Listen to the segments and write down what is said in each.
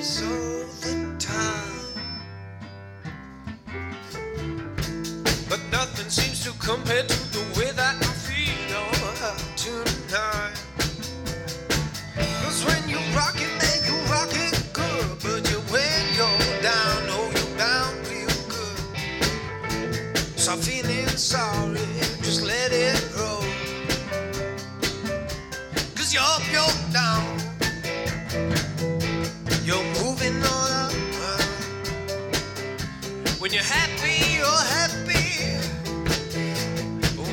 happiness all the time. But nothing seems to compare to the way that I feel tonight. 'Cause when you rock it, man, you rock it good. But when you're down, oh, you're down real good. Stop feeling sorry, just let it roll. 'Cause you're down. You're moving on up. When you're happy, you're happy.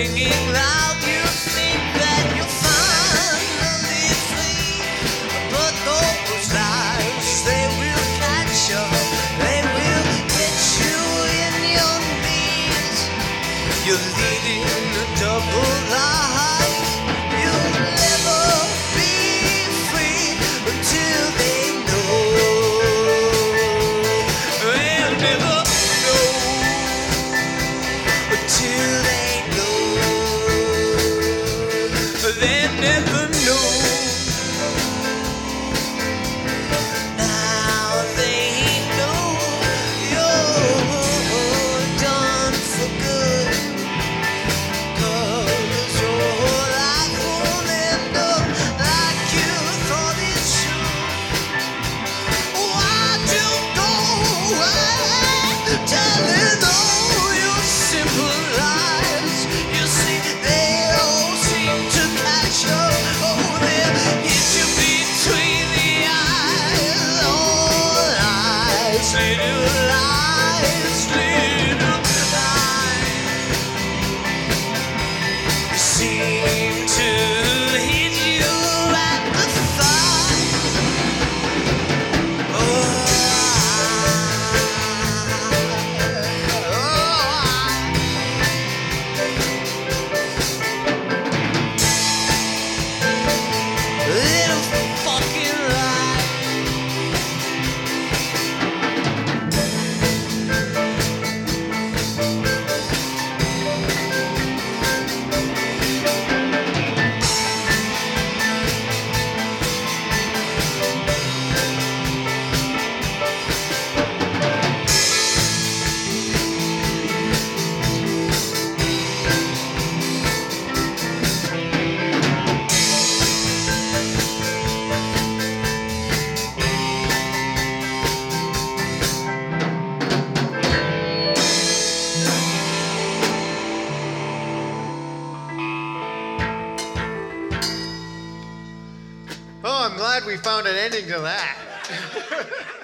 singing loud, you think that you're finally free. But those lies, they will catch you. They will get you in your knees. You're leading a double life. You'll never be free until they know. They'll never know until they know. They'll never know. Now they know you're done for good. 'Cause your life won't end up like you thought it should. Why'd you go away, telling all your simple lies? You see, they all seem to catch you. Oh, they'll hit you between the eyes. All lies, little lies, little lies. Seem to hit you at the thigh. Little fucking lie. Oh, I'm glad we found an ending to that.